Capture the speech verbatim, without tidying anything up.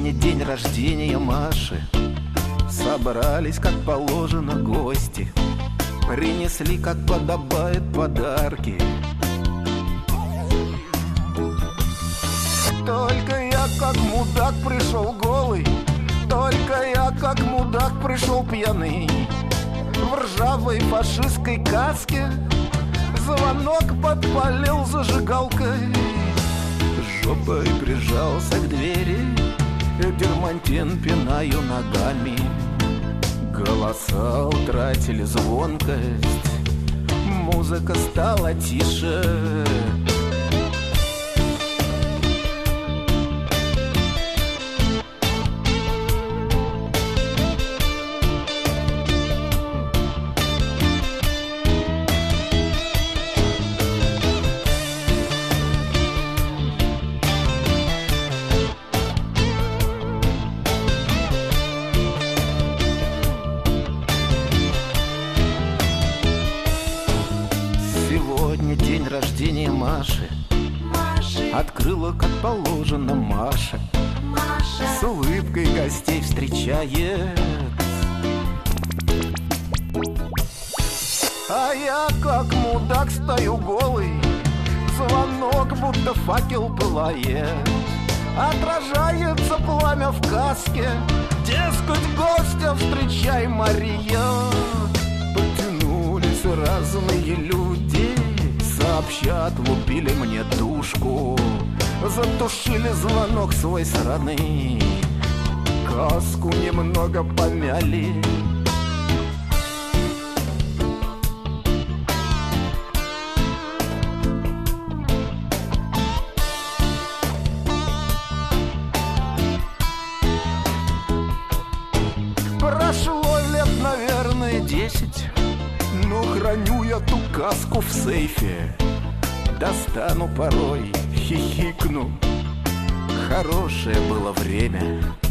Сегодня день рождения Маши. Собрались, как положено, гости. Принесли, как подобает, подарки. Только я, как мудак, пришел голый. Только я, как мудак, пришел пьяный. В ржавой фашистской каске звонок подпалил зажигалкой. Жопой прижался к двери, дермантин пинаю ногами. Голоса утратили звонкость, музыка стала тише. Сегодня день рождения Маши. Маши. Открыла, как положено, Маша. Маша. С улыбкой гостей встречает. А я, как мудак, стою голый. Звонок, будто факел пылает. Отражается пламя в каске. Дескать, гостя встречай, Мария. Потянулись разные люди, сообщат, лупили мне душку. Затушили звонок свой сраный, каску немного помяли. Прошло лет, наверное, десять, но храню я ту каску в сейфе. Достану порой, хихикну. Хорошее было время.